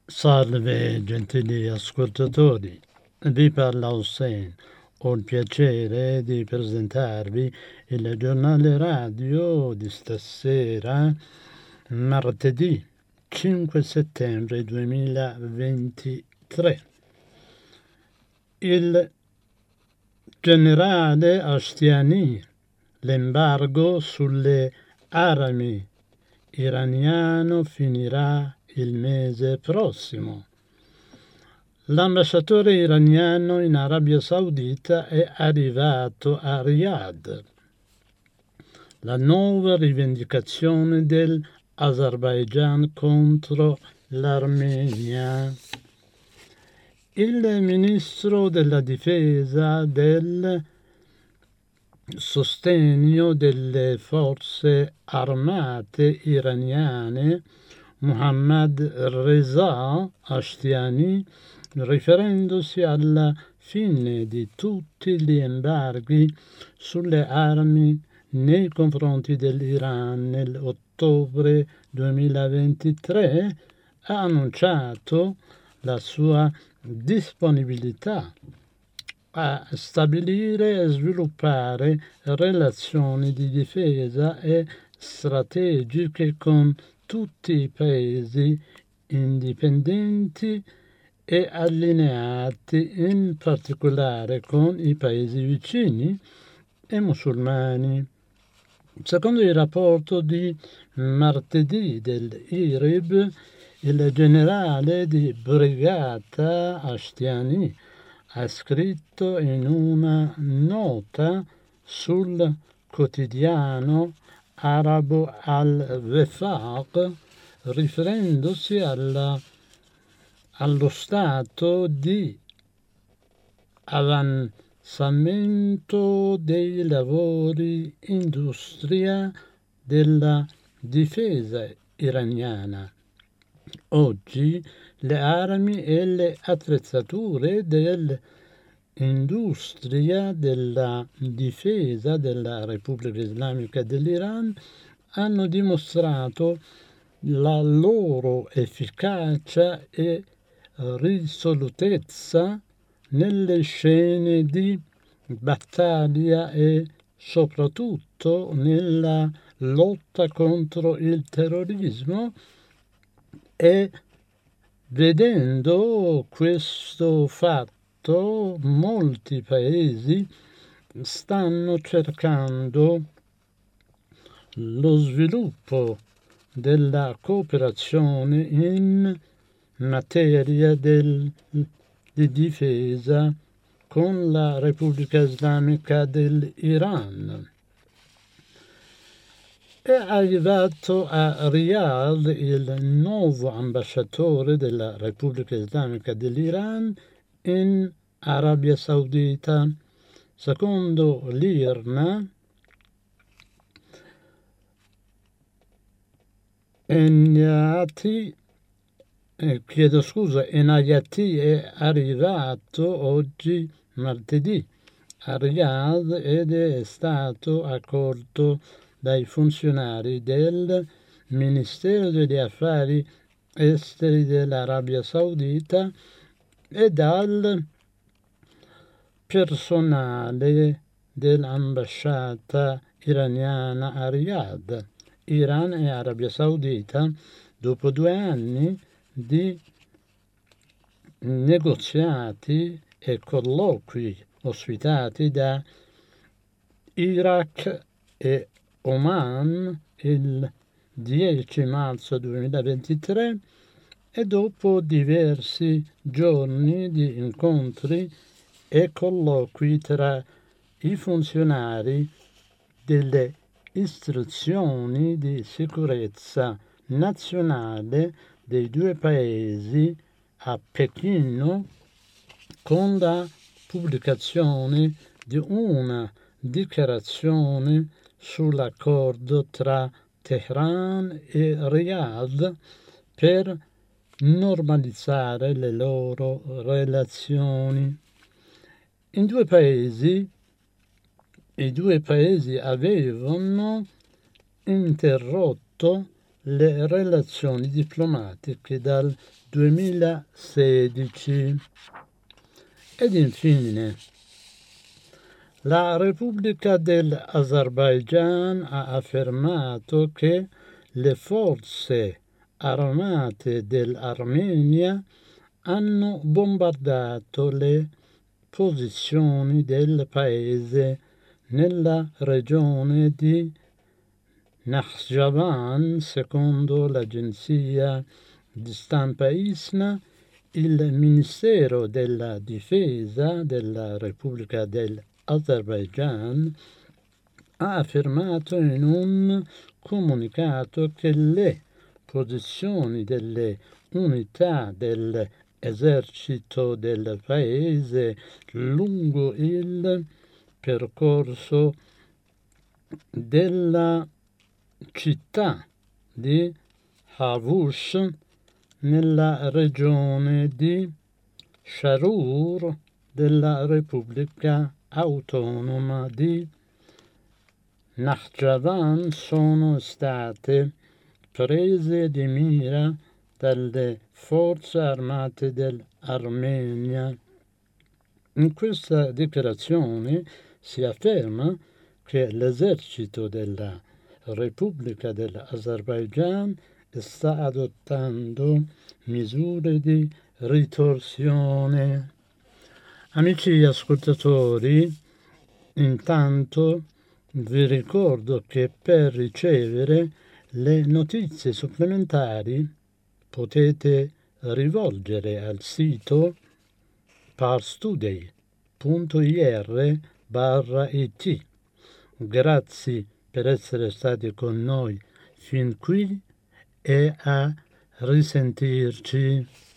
Salve gentili ascoltatori, vi parla Hussein. Ho il piacere di presentarvi il giornale radio di stasera, martedì 5 settembre 2023. Il generale Ashtiani, l'embargo sulle armi iraniano finirà il mese prossimo. L'ambasciatore iraniano in Arabia Saudita è arrivato a Riyadh. La nuova rivendicazione dell'Azerbaigian contro l'Armenia. Il ministro della difesa del sostegno delle forze armate iraniane Mohammad Reza Ashtiani, riferendosi alla fine di tutti gli embarghi sulle armi nei confronti dell'Iran nell'ottobre 2023, ha annunciato la sua disponibilità a stabilire e sviluppare relazioni di difesa e strategiche con tutti i paesi indipendenti e allineati, in particolare con i paesi vicini e musulmani. Secondo il rapporto di martedì dell'IRIB, il generale di brigata Ashtiani ha scritto in una nota sul quotidiano arabo Al-Wefaq, riferendosi allo stato di avanzamento dei lavori industria della difesa iraniana. Oggi le armi e le attrezzature dell'industria della difesa della Repubblica Islamica dell'Iran hanno dimostrato la loro efficacia e risolutezza nelle scene di battaglia e soprattutto nella lotta contro il terrorismo, e vedendo questo fatto molti paesi stanno cercando lo sviluppo della cooperazione in materia di difesa con la Repubblica Islamica dell'Iran. È arrivato a Riyadh il nuovo ambasciatore della Repubblica Islamica dell'Iran in Arabia Saudita. Secondo l'IRNA, Enayati è arrivato oggi martedì a Riyadh ed è stato accolto dai funzionari del Ministero degli Affari Esteri dell'Arabia Saudita e dal personale dell'ambasciata iraniana a Riyadh. Iran e Arabia Saudita, dopo 2 anni di negoziati e colloqui ospitati da Iraq e Oman il 10 marzo 2023 e dopo diversi giorni di incontri e colloqui tra i funzionari delle istruzioni di sicurezza nazionale dei 2 paesi a Pechino, con la pubblicazione di una dichiarazione sull'accordo tra Teheran e Riyadh per normalizzare le loro relazioni. I due paesi avevano interrotto le relazioni diplomatiche dal 2016. Ed infine, la Repubblica dell'Azerbaigian ha affermato che le forze armate dell'Armenia hanno bombardato le posizioni del paese nella regione di Nakhchivan. Secondo l'agenzia di stampa ISNA, il Ministero della Difesa della Repubblica dell'Azerbaigian ha affermato in un comunicato che le posizioni delle unità dell'esercito del paese lungo il percorso della città di Havush nella regione di Sharur della Repubblica Autonoma di Nakhchivan sono state prese di mira dalle forze armate dell'Armenia. In questa dichiarazione si afferma che l'esercito della Repubblica dell'Azerbaigian sta adottando misure di ritorsione. Amici ascoltatori, intanto vi ricordo che per ricevere le notizie supplementari potete rivolgere al sito parstoday.ir/it. Grazie per essere stati con noi fin qui e a risentirci.